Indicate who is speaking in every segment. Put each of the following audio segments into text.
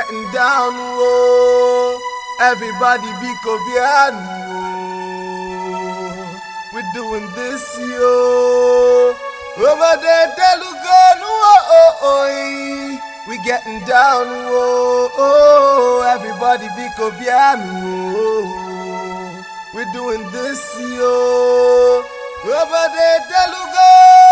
Speaker 1: getting down, whoa. Everybody be Kobian, whoa. We're doing this, yo. Over there, Telugu, whoa. We getting down, whoa. Everybody be Kobian, whoa. We're doing this, yo. Over there, Telugu.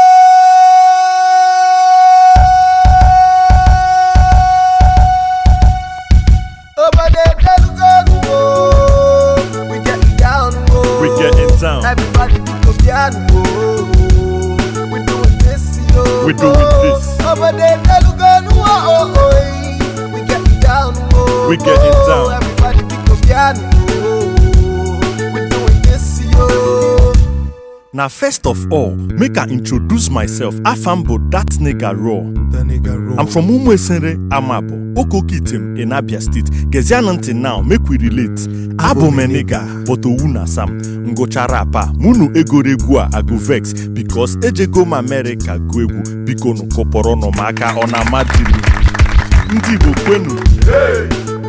Speaker 2: Everybody be Kobian, whoa. We're doing this, yo.
Speaker 1: We're doing this.
Speaker 2: Over there, Telugu, whoa. We getting down, whoa.
Speaker 1: We getting down.
Speaker 2: Everybody be Kobian, whoa. We're doing this, yo.
Speaker 1: Now, first of all, make I introduce myself. Afambo, that nigga raw.
Speaker 2: The nigga raw.
Speaker 1: I'm from Umwesere, Amabo, Okokitim in Abia State. Gezianante now, make we relate. Abo meniga, but Ouna Sam. Ngochara Munu egoregua ago vex because ejego America gwegu bikono koporono maka ona madini. Ndibo kwenu.
Speaker 2: Hey.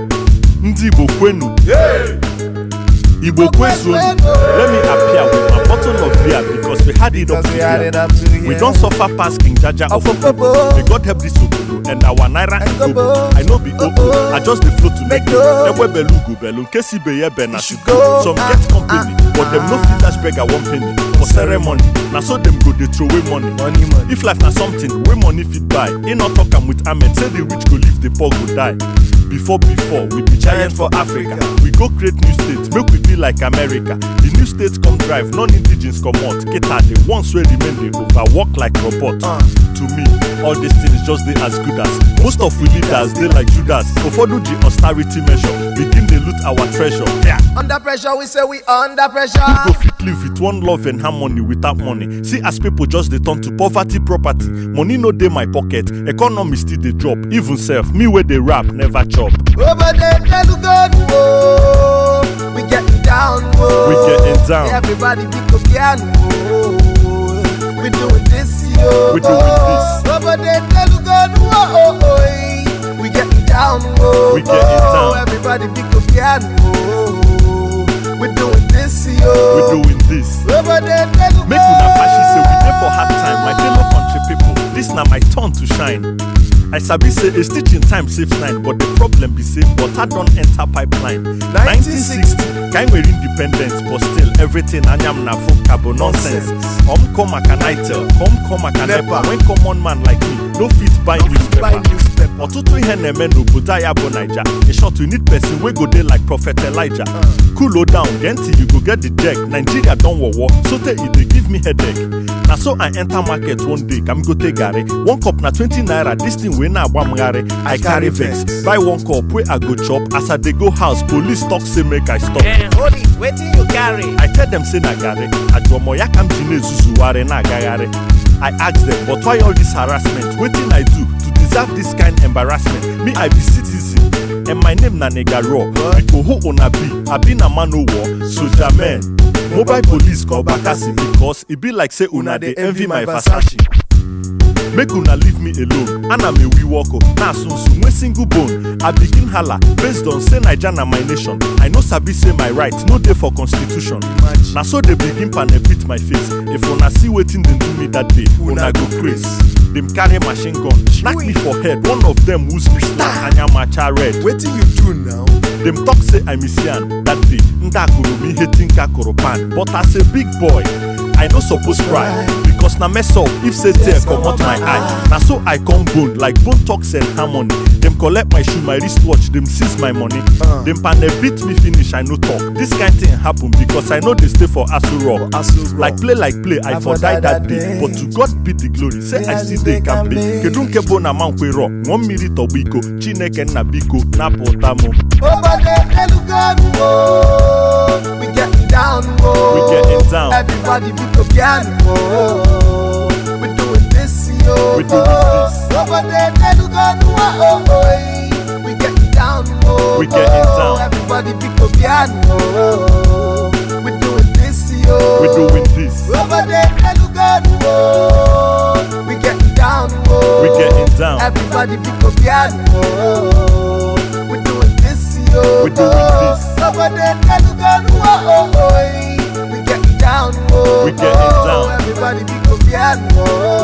Speaker 1: Ndibo kwenu.
Speaker 2: Hey.
Speaker 1: Igbo kwezu. Let me appear with my bottle of beer because we had it up to here. We don't suffer past King Jaja of Okobo. May God help this Okobo and our Naira and Gobo. I know be Okobo. I just the flow to make it. Ewe belugu belu kesi beye benashugo. Some get company, but them no fit dash beggar 1 penny for ceremony. Now so them go they throw away money. If life na something, we money fit buy. Ain't not talk am with Ahmed. Say the rich go live, the poor go die. Before, we be giant for Africa. We go create new states, make we be like America. The new states come drive, non-indigens come out. Get out, the ones where remain, they overwork like robots. To me, all these things just they as good as. Most of we leaders, they like Judas. Before do the austerity measure, begin they loot our treasure. Yeah.
Speaker 2: Under pressure, we say we under pressure.
Speaker 1: Who go fit live with one love and harmony without money? See as people just they turn to poverty property. Money no dey my pocket, economy still they drop. Even self, me where they rap, never chop.
Speaker 2: Over there, Telugu, whoa. We getting down, whoa.
Speaker 1: We getting down.
Speaker 2: Everybody be Kobian, whoa. We doing this, yo.
Speaker 1: We doing this.
Speaker 2: Over there, Telugu, whoa. We getting down, whoa.
Speaker 1: We getting down.
Speaker 2: Everybody be Kobian, whoa. We doing this, yo.
Speaker 1: We doing this.
Speaker 2: Over there, Telugu.
Speaker 1: Make una fashi say we dey for hard time. My fellow country people, this na my turn to shine. I sabi say a stitch in time saves 9, but the problem be say water don't enter pipeline. 1960, kind we independence, but still everything anyam na folk cabo nonsense. Come a can I tell, come a can never. When common man like me, no fit buy newspaper. Otutu ihe neme n'obodo ya bụ Naija. In short, we need person we go there like Prophet Elijah. Cool down, then till you go get the check. Nigeria don't war, so they give me headache. Now so I enter market one day, I'm go take Gary. 1 cup na 20 naira, this thing we na Gary. I carry vex. Buy 1 cup, where I go chop. As I dey go house, police talk say make I stop.
Speaker 2: Hold it, wait till you carry.
Speaker 1: I tell them say na Gary. Ajomoya kam jine zuzuware na gagare. I ask them, but why all this harassment? Wetin I do to deserve this kind embarrassment? Me I be citizen, and my name na nigga raw. Biko who una be? I be na man o war, soldier man. Mobile police call Bakasi because it be like say una dey envy my Versace. Make una leave me alone. And I'm a wee walker. Now soon when single bone. I begin holla based on say Naija na my nation. I know sabi say my right, no day for constitution. Now so they begin pan beat my face. If una see waiting they do me that day, una go crazy. Them carry machine gun, knock me for head. One of them who's me like Anyamacha red.
Speaker 2: What do you do now?
Speaker 1: Them talk say I'm Isian that day. Ndakuru me hating Kakoropan. But as a big boy, I no suppose cry because na mess up if say tear come out my eye. Now so I come bone like bone talks and harmony. Them collect my shoe, my wristwatch, them seize my money. Them panel beat me finish, I no talk. This kind thing happen because I know they stay for Aso Rock. Like play, I for die that day. But to God be the glory, say I still they can be. Kedunke bona mankwe rock, 1 minute obiko, chineke na biko, na potamo.
Speaker 2: Over there, Telugu, whoa. We getting down, whoa.
Speaker 1: We getting down.
Speaker 2: Everybody be Kobian, whoa. We doing this, yo.
Speaker 1: We doing this.
Speaker 2: Over there, Telugu, whoa. We getting down, whoa.
Speaker 1: We getting down.
Speaker 2: Everybody be Kobian, whoa. We doing this, yo.
Speaker 1: We doing this.
Speaker 2: Over there, Telugu, whoa. We getting down, whoa.
Speaker 1: We getting down.
Speaker 2: Everybody be Kobian, whoa.
Speaker 1: We're doing this.
Speaker 2: We getting down.
Speaker 1: We getting down.
Speaker 2: Everybody be Kofiano.